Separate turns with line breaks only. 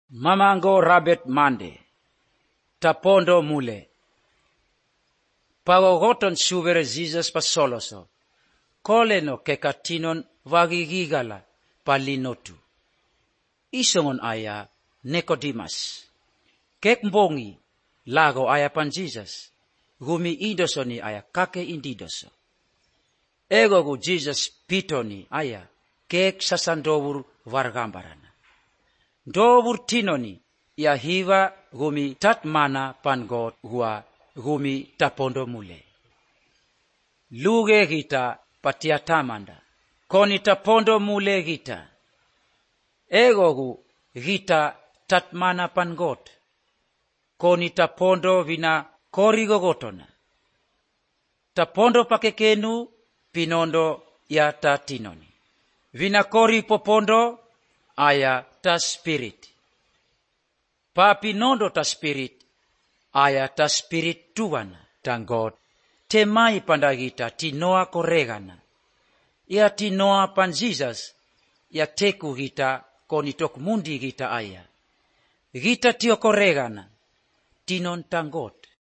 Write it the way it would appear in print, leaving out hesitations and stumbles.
Mamango rabet mande, tapondo mule. Pagogoton subere Jesus pasoloso, koleno kekatinon vagigigala palinotu. Isongon aya Nicodemus, kekmbongi lago aya pan Jesus, gumi idosoni aya kake indidoso. Ego gu Jesus pitoni aya kek sasandobur vargambarana. Dobur tinoni ya hiva gumi tatmana pan God gua gumi tapondo mule. Luge gita patiatamanda, koni tapondo mule gita. Ego gu gita tatmana pan God, koni tapondo vina korigo gotona. Tapondo pakekenu pinondo ya tatinoni. Vina kori popondo aya ta spirit. Pa pinondo ta spirit aya ta spirit tuana tangod. Temai pandagita tinoa koregana. Ia tinoa pan Jesus ia teku gita konitok mundi gita aya. Gita tio koregana tinon tangod.